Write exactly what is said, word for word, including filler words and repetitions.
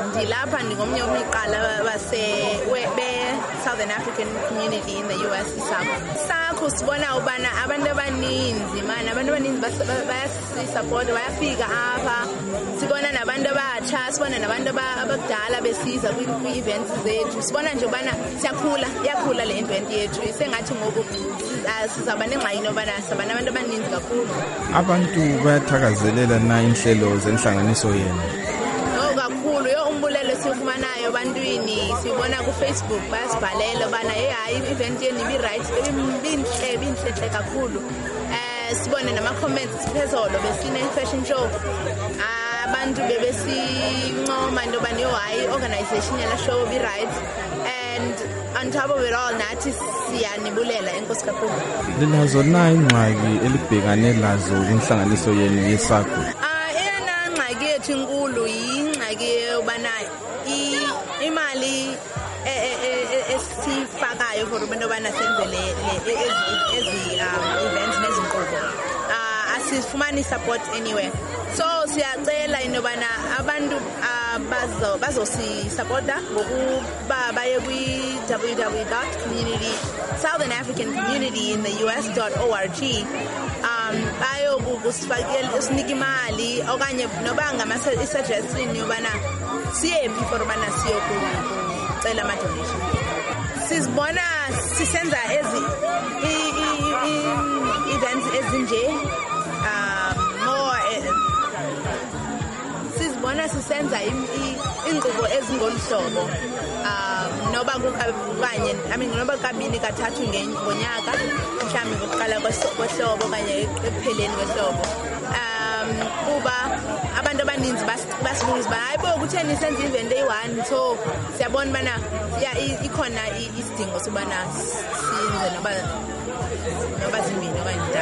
ndilapha ndingomnye omiqala base be Southern African community in the U S isakho sakho sibona ubana abantu abaninzi man abantu abaninzi bayasisupport bayafika apha sibona nabantu abatsha sibona nabantu abadala besiza kwi-events zethu sibona nje ubana siyakhula iyakhula le event yethu sengathi ngoku sizaba nengxaki nobana sibana abantu abaninzi kakhulu. Abantu bayathakazelela na inhlelo zenhlanganiso yenu? Oh kakhulu yo umbulelo sifumanayo bantwini sibona ku Facebook bayasibhalela bana hey hayi event yenu ibi right binhle binhle kakhulu. Eh sibone nama comments phezolo besine fashion show abantu bebesincoma into bani yo hayi organization yala show ibi right and on top of it all nathi siyanibulela enkosi kakhulu. Lilazo na ingxaki elibhekane lazo inhlanganiso yenu yesakho? Ah eyona ngxaki yethu inkulu yingxaki yobana imali esifakayo for abantu abana senzele ezi events nezinkqubo asifumani support anywhere, so siyacela inobana abantu bazo bazosisupporta ngokuba baye kwi w w w dot community southern african community in the U S dot org um bayo kusifakela usinika imali okanye noba ngama suggestion yobana siyephi for bana siyokucela ama donation. Sizibona sisenza ezi events ezinje more sizibona sisenza inkqubo ezingoluhlobo noba kukanye I mean noba kabini kathathu ngonyaka mhlawumbe ngokuqala kwehlobo kanye ekupheleni kwehlobo um kuba abantu abaninzi basibuza ba hayibo kutheni senza event eyi-one so siyabona ubana ikhona isidingo sobana siyenze noba noba zimbini okanye